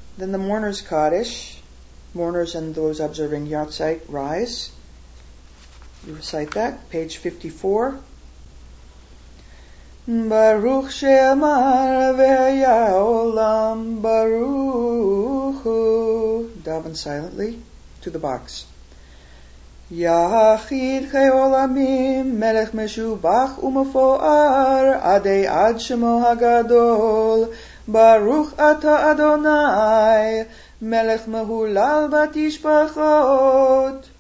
Then the mourners Kaddish. Mourners and those observing Yahrzeit rise. You recite that, page 54. Baruch she'amar ve'haya olam baruch hu. Daven silently to the box. Yachid chei olamim melech meshubach umefoar adei ad shemo hagadol baruch ata Adonai melech mahulal batishbachot.